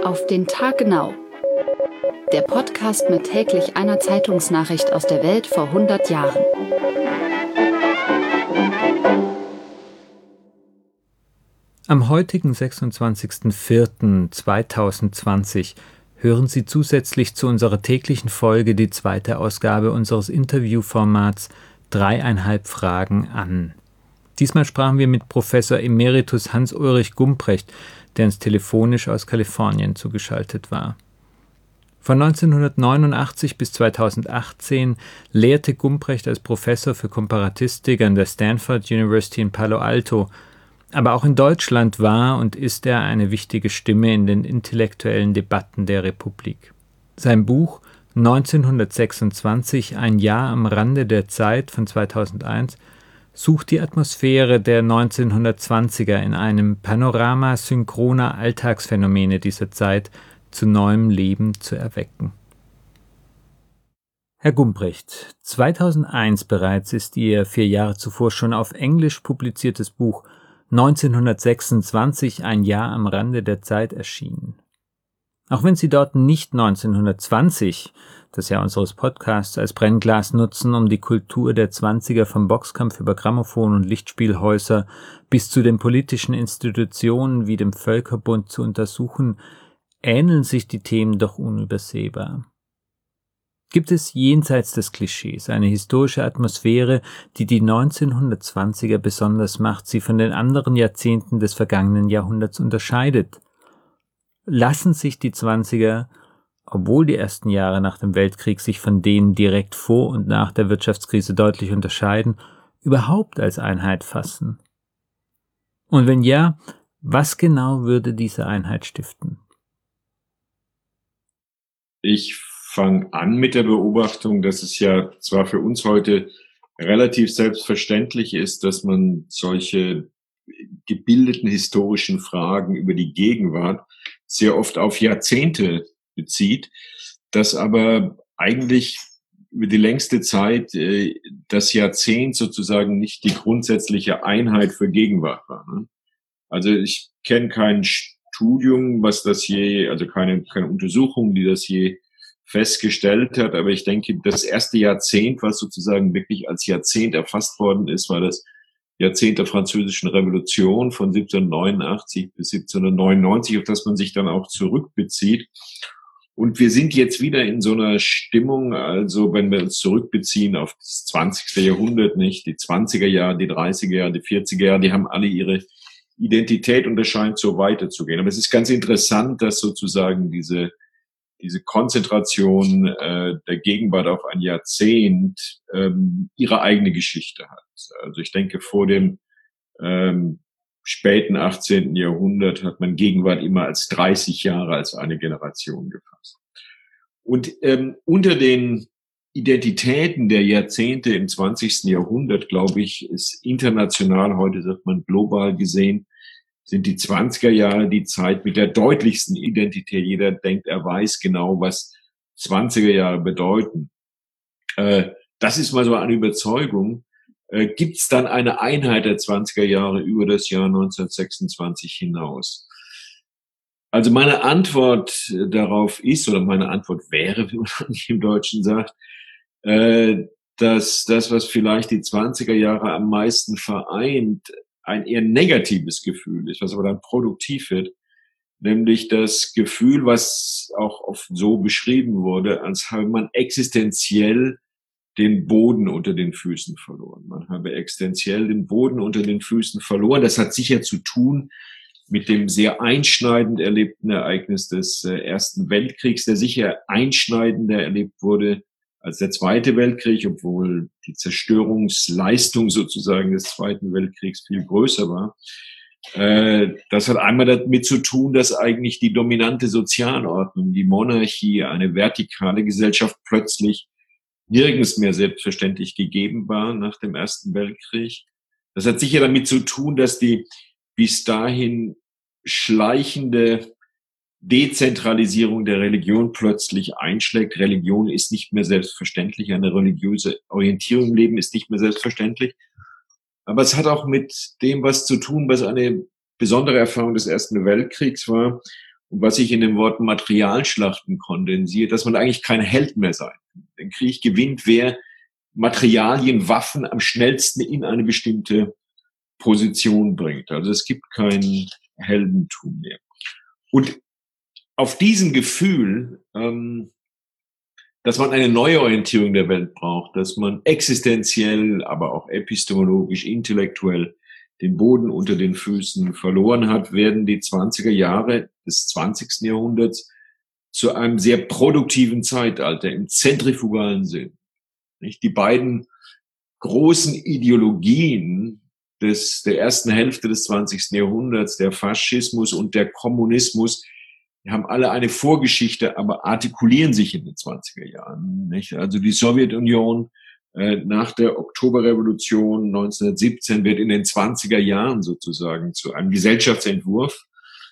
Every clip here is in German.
Auf den Tag genau. Der Podcast mit täglich einer Zeitungsnachricht aus der Welt vor 100 Jahren. Am heutigen 26.04.2020 hören Sie zusätzlich zu unserer täglichen Folge die zweite Ausgabe unseres Interviewformats 3,5 Fragen an. Diesmal sprachen wir mit Professor Emeritus Hans-Ulrich Gumprecht, der uns telefonisch aus Kalifornien zugeschaltet war. Von 1989 bis 2018 lehrte Gumprecht als Professor für Komparatistik an der Stanford University in Palo Alto. Aber auch in Deutschland war und ist er eine wichtige Stimme in den intellektuellen Debatten der Republik. Sein Buch 1926, ein Jahr am Rande der Zeit von 2001, sucht die Atmosphäre der 1920er in einem Panorama synchroner Alltagsphänomene dieser Zeit zu neuem Leben zu erwecken. Herr Gumprecht, 2001 bereits ist Ihr 4 Jahre zuvor schon auf Englisch publiziertes Buch 1926, ein Jahr am Rande der Zeit erschienen. Auch wenn Sie dort nicht 1920, das Jahr unseres Podcasts, als Brennglas nutzen, um die Kultur der 20er vom Boxkampf über Grammophon und Lichtspielhäuser bis zu den politischen Institutionen wie dem Völkerbund zu untersuchen, ähneln sich die Themen doch unübersehbar. Gibt es jenseits des Klischees eine historische Atmosphäre, die die 1920er besonders macht, sie von den anderen Jahrzehnten des vergangenen Jahrhunderts unterscheidet? Lassen sich die 20er, obwohl die ersten Jahre nach dem Weltkrieg sich von denen direkt vor und nach der Wirtschaftskrise deutlich unterscheiden, überhaupt als Einheit fassen? Und wenn ja, was genau würde diese Einheit stiften? Ich fange an mit der Beobachtung, dass es ja zwar für uns heute relativ selbstverständlich ist, dass man solche gebildeten historischen Fragen über die Gegenwart sehr oft auf Jahrzehnte bezieht, dass aber eigentlich über die längste Zeit das Jahrzehnt sozusagen nicht die grundsätzliche Einheit für Gegenwart war. Ne? Also ich kenne kein Studium, was das also keine Untersuchung, die das je festgestellt hat, aber ich denke, das erste Jahrzehnt, was sozusagen wirklich als Jahrzehnt erfasst worden ist, war das Jahrzehnt der Französischen Revolution von 1789 bis 1799, auf das man sich dann auch zurückbezieht. Und wir sind jetzt wieder in so einer Stimmung, also wenn wir uns zurückbeziehen auf das 20. Jahrhundert, nicht, die 20er Jahre, die 30er Jahre, die 40er Jahre, die haben alle ihre Identität und das scheint so weiterzugehen. Aber es ist ganz interessant, dass sozusagen diese Konzentration der Gegenwart auf ein Jahrzehnt ihre eigene Geschichte hat. Also ich denke, vor dem späten 18. Jahrhundert hat man Gegenwart immer als 30 Jahre als eine Generation gefasst. Und unter den Identitäten der Jahrzehnte im 20. Jahrhundert, glaube ich, ist international, heute sagt man global gesehen, sind die 20er Jahre die Zeit mit der deutlichsten Identität. Jeder denkt, er weiß genau, was 20er Jahre bedeuten. Das ist mal so eine Überzeugung. Gibt es dann eine Einheit der 20er Jahre über das Jahr 1926 hinaus? Also meine Antwort darauf ist, oder meine Antwort wäre, wie man im Deutschen sagt, dass das, was vielleicht die 20er Jahre am meisten vereint, ein eher negatives Gefühl ist, was aber dann produktiv wird, nämlich das Gefühl, was auch oft so beschrieben wurde, als habe man existenziell den Boden unter den Füßen verloren. Man habe existenziell den Boden unter den Füßen verloren. Das hat sicher zu tun mit dem sehr einschneidend erlebten Ereignis des Ersten Weltkriegs, der sicher einschneidender erlebt wurde als der Zweite Weltkrieg, obwohl die Zerstörungsleistung sozusagen des Zweiten Weltkriegs viel größer war. Das hat einmal damit zu tun, dass eigentlich die dominante Sozialordnung, die Monarchie, eine vertikale Gesellschaft plötzlich nirgends mehr selbstverständlich gegeben war nach dem Ersten Weltkrieg. Das hat sicher damit zu tun, dass die bis dahin schleichende Dezentralisierung der Religion plötzlich einschlägt. Religion ist nicht mehr selbstverständlich. Eine religiöse Orientierung im Leben ist nicht mehr selbstverständlich. Aber es hat auch mit dem was zu tun, was eine besondere Erfahrung des Ersten Weltkriegs war. und was sich in den Worten Materialschlachten kondensiert, dass man eigentlich kein Held mehr sein kann. Den Krieg gewinnt, wer Materialien, Waffen am schnellsten in eine bestimmte Position bringt. Also es gibt kein Heldentum mehr. Und auf diesem Gefühl, dass man eine Neuorientierung der Welt braucht, dass man existenziell, aber auch epistemologisch, intellektuell den Boden unter den Füßen verloren hat, werden die 20er Jahre des 20. Jahrhunderts zu einem sehr produktiven Zeitalter im zentrifugalen Sinn. Nicht? Die beiden großen Ideologien der ersten Hälfte des 20. Jahrhunderts, der Faschismus und der Kommunismus, die haben alle eine Vorgeschichte, aber artikulieren sich in den 20er Jahren. Nicht? Also die Sowjetunion nach der Oktoberrevolution 1917 wird in den 20er Jahren sozusagen zu einem Gesellschaftsentwurf.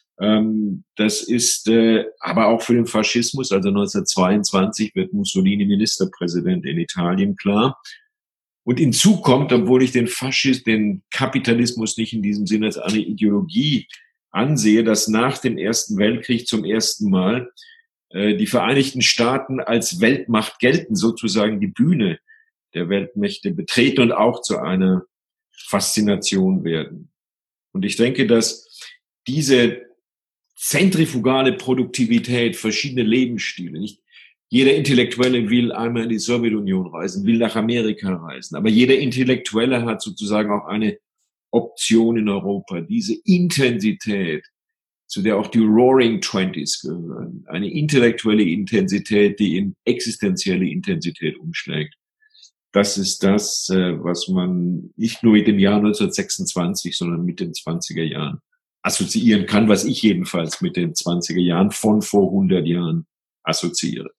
Das ist aber auch für den Faschismus, also 1922 wird Mussolini Ministerpräsident in Italien, klar. Und hinzu kommt, obwohl ich den Kapitalismus nicht in diesem Sinne als eine Ideologie ansehe, dass nach dem Ersten Weltkrieg zum ersten Mal die Vereinigten Staaten als Weltmacht gelten, sozusagen die Bühne der Weltmächte betreten und auch zu einer Faszination werden. Und ich denke, dass diese zentrifugale Produktivität, verschiedene Lebensstile, nicht jeder Intellektuelle will einmal in die Sowjetunion reisen, will nach Amerika reisen, aber jeder Intellektuelle hat sozusagen auch eine Option in Europa, diese Intensität, zu der auch die Roaring Twenties gehören, eine intellektuelle Intensität, die in existenzielle Intensität umschlägt. Das ist das, was man nicht nur mit dem Jahr 1926, sondern mit den 20er Jahren assoziieren kann, was ich jedenfalls mit den 20er Jahren von vor 100 Jahren assoziiere.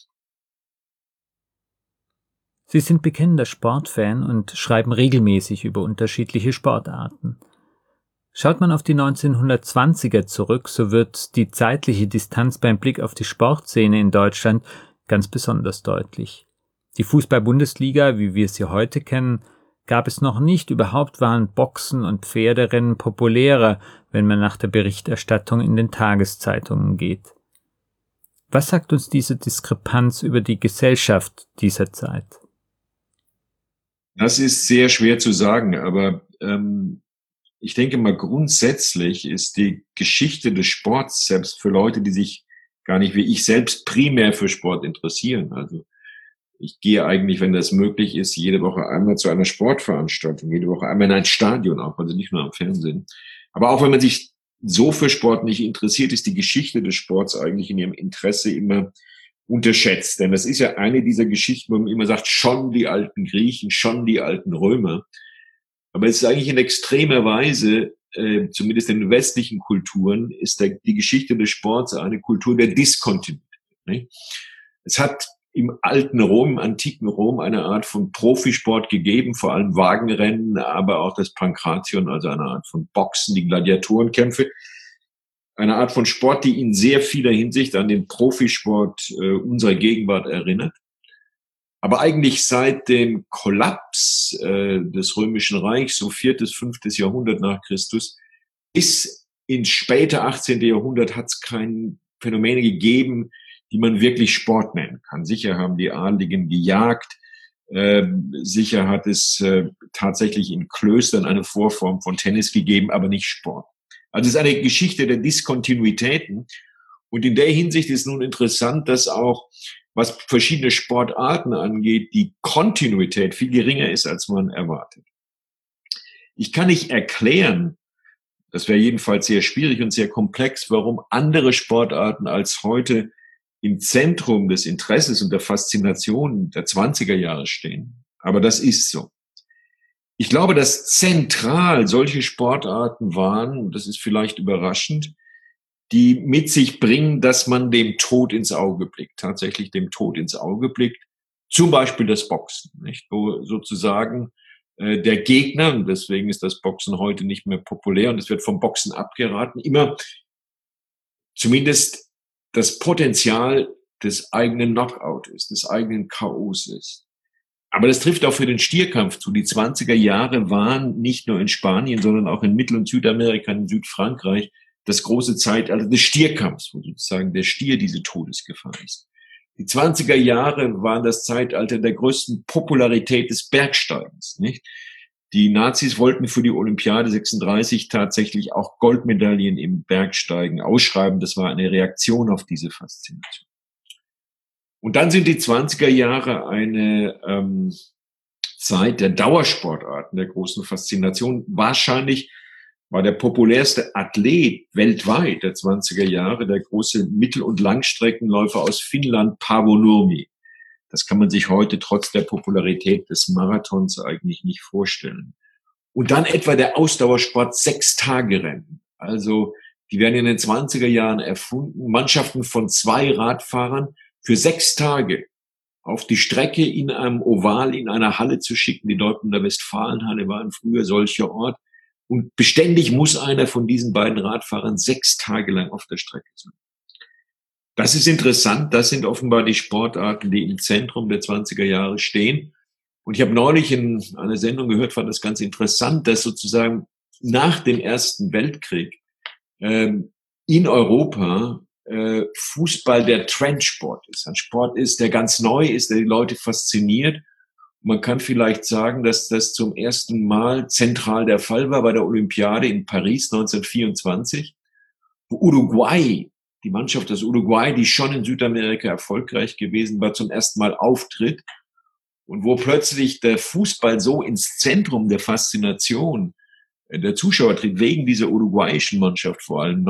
Sie sind bekennender Sportfan und schreiben regelmäßig über unterschiedliche Sportarten. Schaut man auf die 1920er zurück, so wird die zeitliche Distanz beim Blick auf die Sportszene in Deutschland ganz besonders deutlich. Die Fußball-Bundesliga, wie wir sie heute kennen, gab es noch nicht. Überhaupt waren Boxen und Pferderennen populärer, wenn man nach der Berichterstattung in den Tageszeitungen geht. Was sagt uns diese Diskrepanz über die Gesellschaft dieser Zeit? Das ist sehr schwer zu sagen, aber ich denke mal, grundsätzlich ist die Geschichte des Sports, selbst für Leute, die sich gar nicht wie ich selbst primär für Sport interessieren, also ich gehe eigentlich, wenn das möglich ist, jede Woche einmal zu einer Sportveranstaltung, jede Woche einmal in ein Stadion auch, also nicht nur am Fernsehen. Aber auch wenn man sich so für Sport nicht interessiert, ist die Geschichte des Sports eigentlich in ihrem Interesse immer unterschätzt. Denn das ist ja eine dieser Geschichten, wo man immer sagt, schon die alten Griechen, schon die alten Römer. Aber es ist eigentlich in extremer Weise, zumindest in den westlichen Kulturen, ist die Geschichte des Sports eine Kultur der Diskontinuität. Nicht? Es hat im alten Rom, im antiken Rom eine Art von Profisport gegeben, vor allem Wagenrennen, aber auch das Pankration, also eine Art von Boxen, die Gladiatorenkämpfe. Eine Art von Sport, die in sehr vieler Hinsicht an den Profisport unserer Gegenwart erinnert. Aber eigentlich seit dem Kollaps des Römischen Reichs, so 4., 5. Jahrhundert nach Christus, bis ins späte 18. Jahrhundert hat es keine Phänomene gegeben, die man wirklich Sport nennen kann. Sicher haben die Adligen gejagt, sicher hat es tatsächlich in Klöstern eine Vorform von Tennis gegeben, aber nicht Sport. Also es ist eine Geschichte der Diskontinuitäten. Und in der Hinsicht ist nun interessant, dass auch, was verschiedene Sportarten angeht, die Kontinuität viel geringer ist, als man erwartet. Ich kann nicht erklären, das wäre jedenfalls sehr schwierig und sehr komplex, warum andere Sportarten als heute im Zentrum des Interesses und der Faszination der 20er Jahre stehen. Aber das ist so. Ich glaube, dass zentral solche Sportarten waren, und das ist vielleicht überraschend, die mit sich bringen, dass man dem Tod ins Auge blickt, tatsächlich dem Tod ins Auge blickt. Zum Beispiel das Boxen, nicht? Wo sozusagen der Gegner, und deswegen ist das Boxen heute nicht mehr populär und es wird vom Boxen abgeraten, immer zumindest das Potenzial des eigenen Knockout ist, des eigenen K.O.s ist. Aber das trifft auch für den Stierkampf zu. Die 20er Jahre waren nicht nur in Spanien, sondern auch in Mittel- und Südamerika, in Südfrankreich, das große Zeitalter des Stierkampfs, wo sozusagen der Stier diese Todesgefahr ist. Die 20er Jahre waren das Zeitalter der größten Popularität des Bergsteigens, nicht? Die Nazis wollten für die Olympiade 36 tatsächlich auch Goldmedaillen im Bergsteigen ausschreiben. Das war eine Reaktion auf diese Faszination. Und dann sind die 20er Jahre eine Zeit der Dauersportarten, der großen Faszination. Wahrscheinlich war der populärste Athlet weltweit der 20er Jahre der große Mittel- und Langstreckenläufer aus Finnland, Paavo Nurmi. Das kann man sich heute trotz der Popularität des Marathons eigentlich nicht vorstellen. Und dann etwa der Ausdauersport 6-Tage-Rennen. Also die werden in den 20er Jahren erfunden. Mannschaften von 2 Radfahrern für 6 Tage auf die Strecke in einem Oval, in einer Halle zu schicken. Die Dortmunder Westfalenhalle war ein früher solcher Ort. Und beständig muss einer von diesen beiden Radfahrern 6 Tage lang auf der Strecke sein. Das ist interessant. Das sind offenbar die Sportarten, die im Zentrum der 20er Jahre stehen. Und ich habe neulich in einer Sendung gehört, fand das ganz interessant, dass sozusagen nach dem Ersten Weltkrieg in Europa Fußball der Trendsport ist. Ein Sport ist, der ganz neu ist, der die Leute fasziniert. Man kann vielleicht sagen, dass das zum ersten Mal zentral der Fall war bei der Olympiade in Paris 1924, wo Uruguay, die Mannschaft aus Uruguay, die schon in Südamerika erfolgreich gewesen war, zum ersten Mal auftritt und wo plötzlich der Fußball so ins Zentrum der Faszination der Zuschauer tritt, wegen dieser uruguayischen Mannschaft, vor allem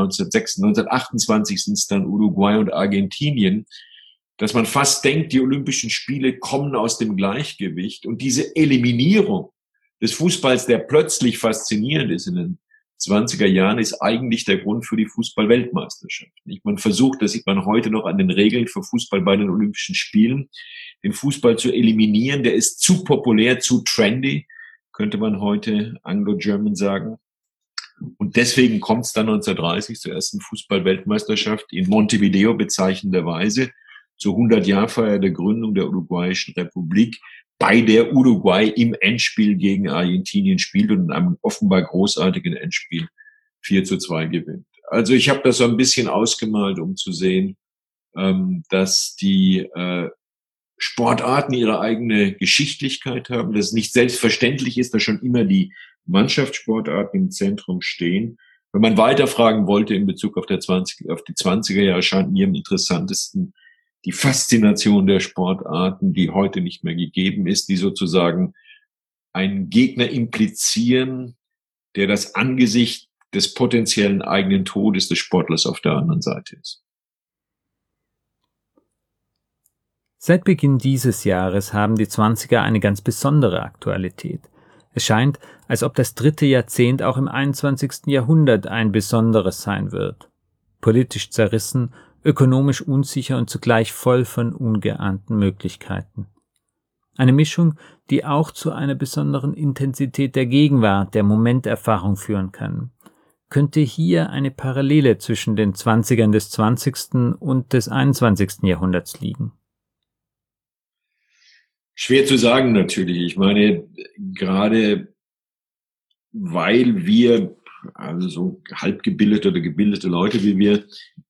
1928 sind es dann Uruguay und Argentinien, dass man fast denkt, die Olympischen Spiele kommen aus dem Gleichgewicht. Und diese Eliminierung des Fußballs, der plötzlich faszinierend ist in den 20er Jahren, ist eigentlich der Grund für die Fußball-Weltmeisterschaft. Man versucht, das sieht man heute noch an den Regeln für Fußball bei den Olympischen Spielen, den Fußball zu eliminieren. Der ist zu populär, zu trendy, könnte man heute Anglo-German sagen. Und deswegen kommt es dann 1930 zur ersten Fußball-Weltmeisterschaft in Montevideo bezeichnenderweise zur 100-Jahr-Feier der Gründung der Uruguayischen Republik, bei der Uruguay im Endspiel gegen Argentinien spielt und in einem offenbar großartigen Endspiel 4:2 gewinnt. Also ich habe das so ein bisschen ausgemalt, um zu sehen, dass die Sportarten ihre eigene Geschichtlichkeit haben, dass es nicht selbstverständlich ist, dass schon immer die Mannschaftssportarten im Zentrum stehen. Wenn man weiterfragen wollte in Bezug auf die 20er Jahre, scheint mir am interessantesten die Faszination der Sportarten, die heute nicht mehr gegeben ist, die sozusagen einen Gegner implizieren, der das Angesicht des potenziellen eigenen Todes des Sportlers auf der anderen Seite ist. Seit Beginn dieses Jahres haben die 20er eine ganz besondere Aktualität. Es scheint, als ob das 3. Jahrzehnt auch im 21. Jahrhundert ein besonderes sein wird. Politisch zerrissen, ökonomisch unsicher und zugleich voll von ungeahnten Möglichkeiten. Eine Mischung, die auch zu einer besonderen Intensität der Gegenwart, der Momenterfahrung führen kann. Könnte hier eine Parallele zwischen den 20ern des 20. und des 21. Jahrhunderts liegen? Schwer zu sagen natürlich. Ich meine, gerade weil wir, also so halbgebildete oder gebildete Leute wie wir,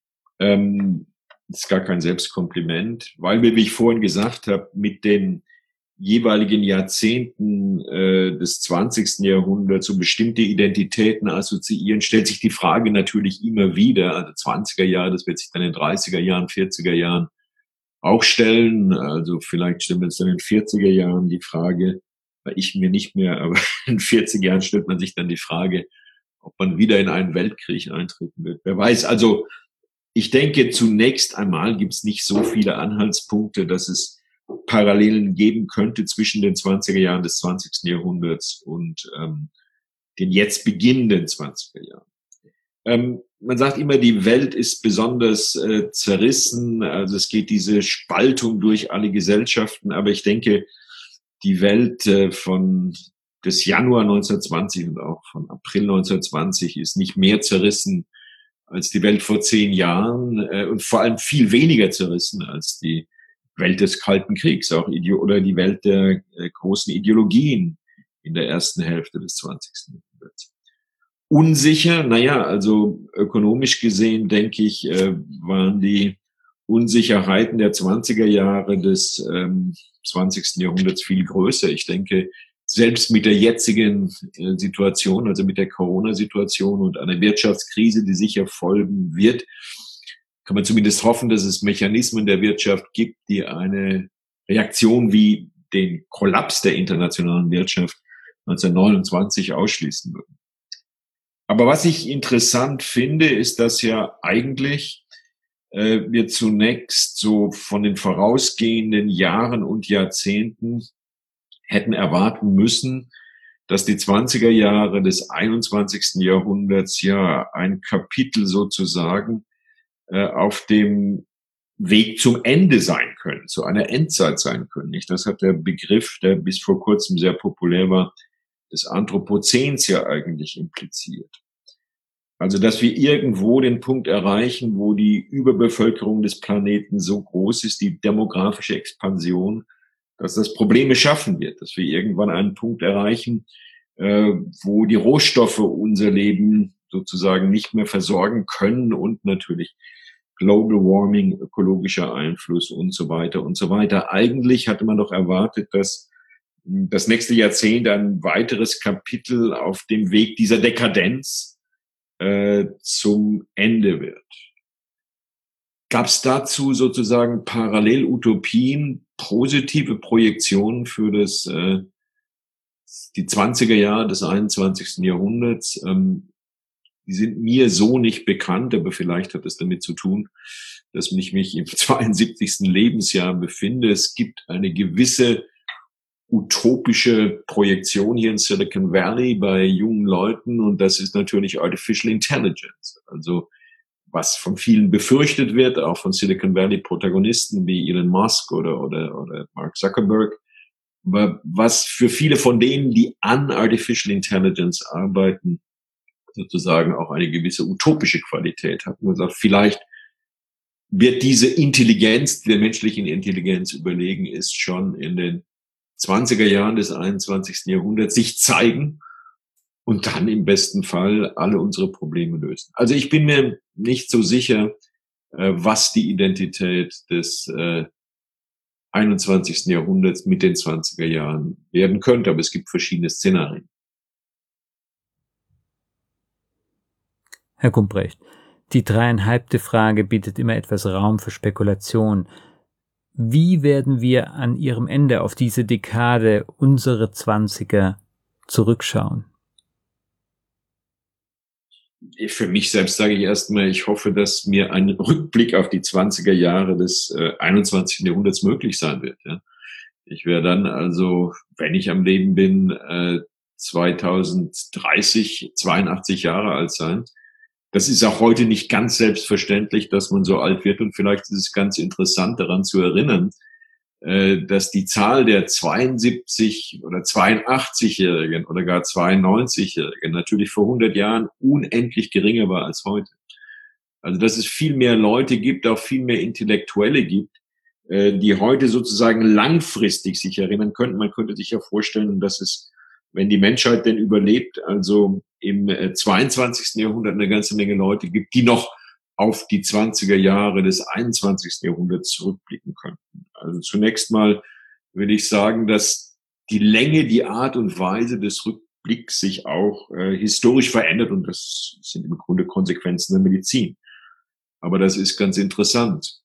ist gar kein Selbstkompliment, weil wir, wie ich vorhin gesagt habe, mit den jeweiligen Jahrzehnten des 20. Jahrhunderts so bestimmte Identitäten assoziieren, stellt sich die Frage natürlich immer wieder, also 20er Jahre, das wird sich dann in den 30er Jahren, 40er Jahren auch stellen. Also vielleicht stellen wir uns dann in den 40er Jahren die Frage, weil ich mir nicht mehr, aber in 40 Jahren stellt man sich dann die Frage, ob man wieder in einen Weltkrieg eintreten wird. Wer weiß, also ich denke, zunächst einmal gibt es nicht so viele Anhaltspunkte, dass es Parallelen geben könnte zwischen den 20er Jahren des 20. Jahrhunderts und den jetzt beginnenden 20er Jahren. Man sagt immer, die Welt ist besonders zerrissen, also es geht diese Spaltung durch alle Gesellschaften, aber ich denke, die Welt des Januar 1920 und auch von April 1920 ist nicht mehr zerrissen als die Welt vor 10 Jahren und vor allem viel weniger zerrissen als die Welt des Kalten Kriegs oder die Welt der großen Ideologien in der ersten Hälfte des 20. Jahrhunderts. Unsicher, naja, also ökonomisch gesehen, denke ich, waren die Unsicherheiten der 20er Jahre des 20. Jahrhunderts viel größer. Ich denke, selbst mit der jetzigen Situation, also mit der Corona-Situation und einer Wirtschaftskrise, die sicher folgen wird, kann man zumindest hoffen, dass es Mechanismen der Wirtschaft gibt, die eine Reaktion wie den Kollaps der internationalen Wirtschaft 1929 ausschließen würden. Aber was ich interessant finde, ist, dass ja eigentlich wir zunächst so von den vorausgehenden Jahren und Jahrzehnten hätten erwarten müssen, dass die 20er Jahre des 21. Jahrhunderts ja ein Kapitel sozusagen auf dem Weg zum Ende sein können, zu einer Endzeit sein können. Nicht? Das hat der Begriff, der bis vor kurzem sehr populär war, des Anthropozäns ja eigentlich impliziert. Also, dass wir irgendwo den Punkt erreichen, wo die Überbevölkerung des Planeten so groß ist, die demografische Expansion, dass das Probleme schaffen wird, dass wir irgendwann einen Punkt erreichen, wo die Rohstoffe unser Leben sozusagen nicht mehr versorgen können und natürlich Global Warming, ökologischer Einfluss und so weiter und so weiter. Eigentlich hatte man doch erwartet, dass das nächste Jahrzehnt ein weiteres Kapitel auf dem Weg dieser Dekadenz zum Ende wird. Gab es dazu sozusagen Parallelutopien, positive Projektionen für die 20er Jahre des 21. Jahrhunderts? Die sind mir so nicht bekannt, aber vielleicht hat es damit zu tun, dass ich mich im 72. Lebensjahr befinde. Es gibt eine gewisse utopische Projektion hier in Silicon Valley bei jungen Leuten und das ist natürlich Artificial Intelligence. Also was von vielen befürchtet wird, auch von Silicon Valley Protagonisten wie Elon Musk oder Mark Zuckerberg, was für viele von denen, die an Artificial Intelligence arbeiten, sozusagen auch eine gewisse utopische Qualität hat. Man sagt, vielleicht wird diese Intelligenz, die der menschlichen Intelligenz überlegen ist, schon in den 20er Jahren des 21. Jahrhunderts sich zeigen und dann im besten Fall alle unsere Probleme lösen. Also ich bin mir nicht so sicher, was die Identität des 21. Jahrhunderts mit den 20er Jahren werden könnte, aber es gibt verschiedene Szenarien. Herr Gumprecht, die 3,5. Frage bietet immer etwas Raum für Spekulation. Wie werden wir an ihrem Ende auf diese Dekade, unsere 20er, zurückschauen? Für mich selbst sage ich erstmal, ich hoffe, dass mir ein Rückblick auf die 20er Jahre des 21. Jahrhunderts möglich sein wird. Ja. Ich werde dann also, wenn ich am Leben bin, 2030, 82 Jahre alt sein. Das ist auch heute nicht ganz selbstverständlich, dass man so alt wird und vielleicht ist es ganz interessant daran zu erinnern, dass die Zahl der 72 oder 82-Jährigen oder gar 92-Jährigen natürlich vor 100 Jahren unendlich geringer war als heute. Also dass es viel mehr Leute gibt, auch viel mehr Intellektuelle gibt, die heute sozusagen langfristig sich erinnern könnten. Man könnte sich ja vorstellen, dass es, wenn die Menschheit denn überlebt, also im 22. Jahrhundert eine ganze Menge Leute gibt, die noch auf die 20er Jahre des 21. Jahrhunderts zurückblicken könnten. Also zunächst mal würde ich sagen, dass die Länge, die Art und Weise des Rückblicks sich auch historisch verändert und das sind im Grunde Konsequenzen der Medizin. Aber das ist ganz interessant.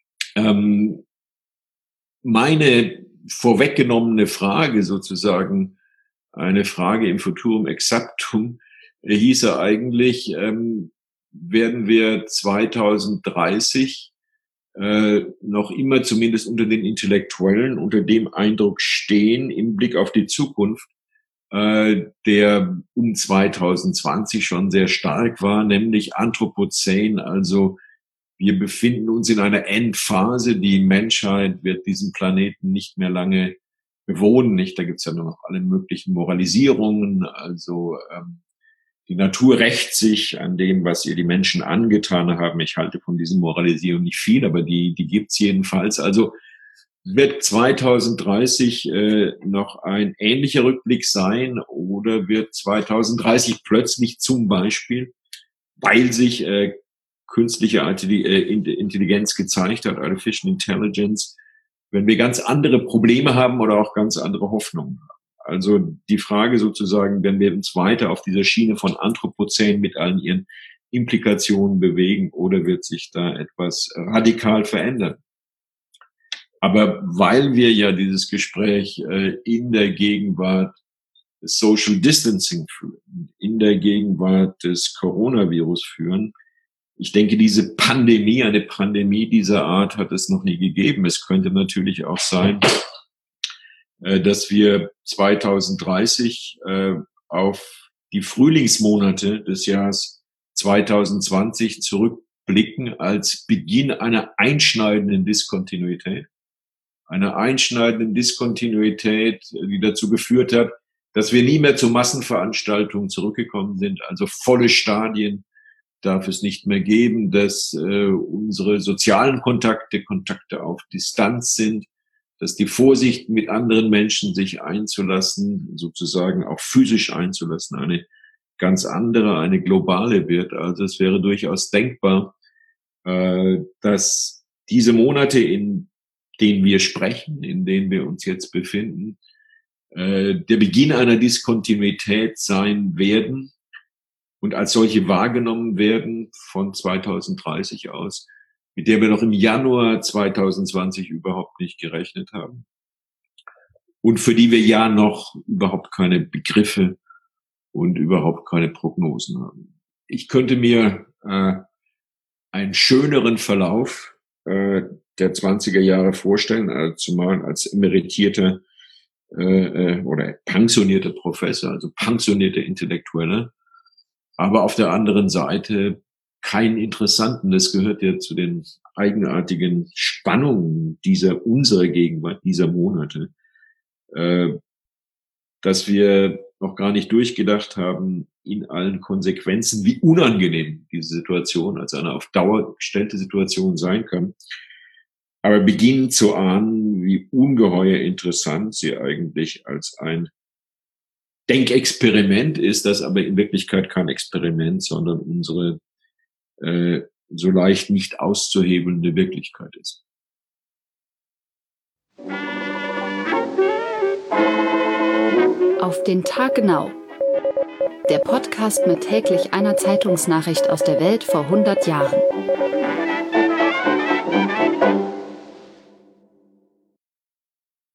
Meine vorweggenommene Frage sozusagen, eine Frage im Futurum Exactum, hieße eigentlich, werden wir 2030 noch immer zumindest unter den Intellektuellen unter dem Eindruck stehen im Blick auf die Zukunft, der um 2020 schon sehr stark war, nämlich Anthropozän, also wir befinden uns in einer Endphase, die Menschheit wird diesen Planeten nicht mehr lange bewohnen, nicht? Da gibt's ja nur noch alle möglichen Moralisierungen, also die Natur rächt sich an dem, was ihr die Menschen angetan haben. Ich halte von diesen Moralisierungen nicht viel, aber die gibt's jedenfalls. Also wird 2030 noch ein ähnlicher Rückblick sein oder oder wird 2030 plötzlich zum Beispiel, weil sich künstliche Intelligenz gezeigt hat, Artificial Intelligence, wenn wir ganz andere Probleme haben oder auch ganz andere Hoffnungen haben. Also die Frage sozusagen, wenn wir uns weiter auf dieser Schiene von Anthropozän mit allen ihren Implikationen bewegen, oder wird sich da etwas radikal verändern? Aber weil wir ja dieses Gespräch in der Gegenwart des Social Distancing führen, in der Gegenwart des Coronavirus führen, ich denke, eine Pandemie dieser Art hat es noch nie gegeben. Es könnte natürlich auch sein, dass wir 2030 auf die Frühlingsmonate des Jahres 2020 zurückblicken als Beginn einer einschneidenden Diskontinuität. Einer einschneidenden Diskontinuität, die dazu geführt hat, dass wir nie mehr zu Massenveranstaltungen zurückgekommen sind. Also volle Stadien darf es nicht mehr geben, dass unsere sozialen Kontakte auf Distanz sind, dass die Vorsicht, mit anderen Menschen sich einzulassen, sozusagen auch physisch einzulassen, eine ganz andere, eine globale wird. Also es wäre durchaus denkbar, dass diese Monate, in denen wir sprechen, in denen wir uns jetzt befinden, der Beginn einer Diskontinuität sein werden und als solche wahrgenommen werden von 2030 aus, mit der wir noch im Januar 2020 überhaupt nicht gerechnet haben und für die wir ja noch überhaupt keine Begriffe und überhaupt keine Prognosen haben. Ich könnte mir einen schöneren Verlauf der 20er Jahre vorstellen, zumal als emeritierter oder pensionierter Professor, also pensionierter Intellektueller, aber auf der anderen Seite keinen interessanten. Das gehört ja zu den eigenartigen Spannungen unserer Gegenwart, dieser Monate, dass wir noch gar nicht durchgedacht haben in allen Konsequenzen, wie unangenehm diese Situation als eine auf Dauer gestellte Situation sein kann. Aber beginnen zu ahnen, wie ungeheuer interessant sie eigentlich als ein Denkexperiment ist, das aber in Wirklichkeit kein Experiment, sondern unsere so leicht nicht auszuhebelnde Wirklichkeit ist. Auf den Tag genau. Der Podcast mit täglich einer Zeitungsnachricht aus der Welt vor 100 Jahren.